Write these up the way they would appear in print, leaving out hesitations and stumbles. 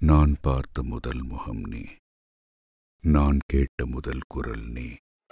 நான் பார்த்த முதல் முகம் நீ, நான் கேட்ட முதல் குரல் நீ.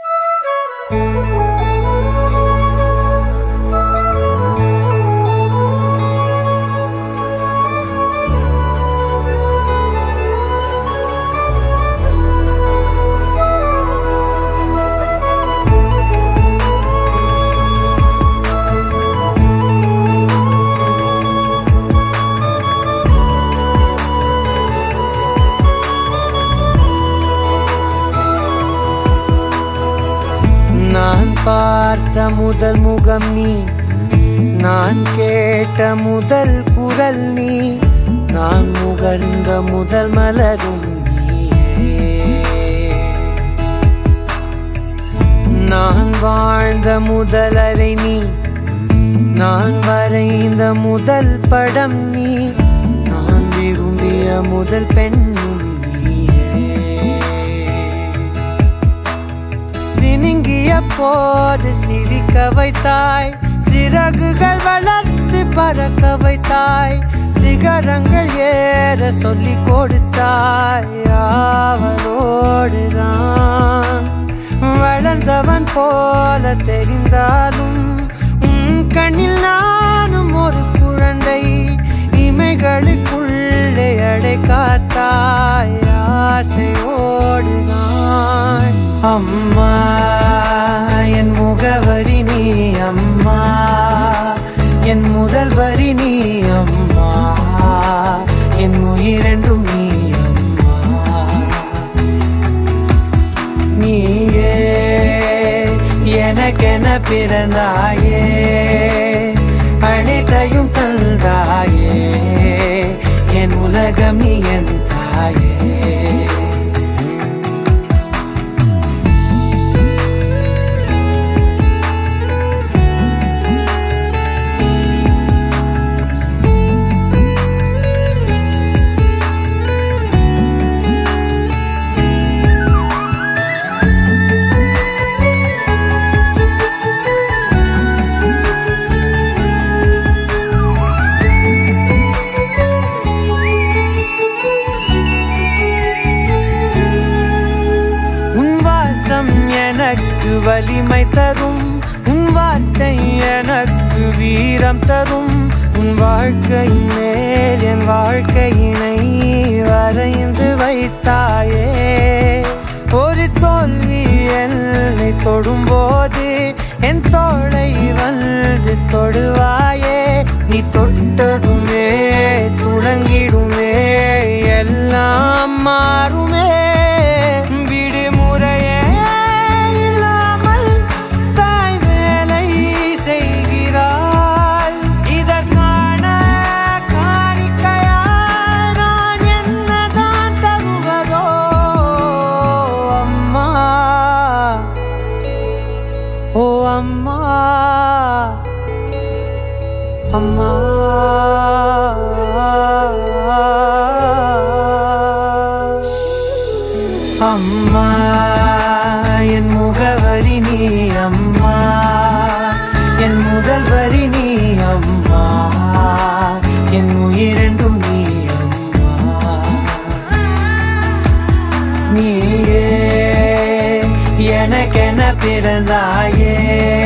நான் பார்த்த முதல் முகம் நீ, நான் கேட்ட முதல் குரல் நீ, நான் முகர்ந்த முதல் மலரும் நீயே. நான் வாழ்ந்த முதல் அறை நீ, நான் வரைந்த முதல் படம் நீ, நான் விரும்பிய முதல் பெண்ணும் சினுங்கிய போது சிரிக்க வைத்தாய், சிறகுகள் வளர்த்து பறக்க வைத்தாய், சிகரங்கள் ஏற சொல்லி கொடுத்தாய். அவளோடுதான் வளர்ந்தவன் போல தெரிந்தாலும் உன் கண்ணில் நானும் ஒரு குழந்தை, இமைகளுக்குள்ளே அடை காத்தாய். ஆசையோடுதான் அம்மா என் முகவரி நீ, அம்மா என் முதல் வரி நீ, அம்மா என் உயிரென்றும் நீ, அம்மா நீயே எனக்கென பிறந்தாயே, அனைத்தையும் தந்தாயே, என் உலகம் நீ என் தாயே. எனக்கு வலிமை தரும் உன் வார்த்தை, எனக்கு வீரம் தரும் உன் வாழ்க்கையின் மேல் என் வாழ்க்கையினை வரைந்து வைத்தாயே. ஒரு தோல்வி என்னை தொடும்போது என் தோளை வந்து தொடுவாயே. நீ தொட்டதுமே துளங்கிடுமே, எல்லாம் மாறுமே. ஓ அம்மா அம்மா அம்மா என் முகவரி நீ, அம்மா என் முதல் வரி நீ, அம்மா என் உயிரென்றும் நீ, அம்மா நீயே எனக்கென பிறந்தாயே,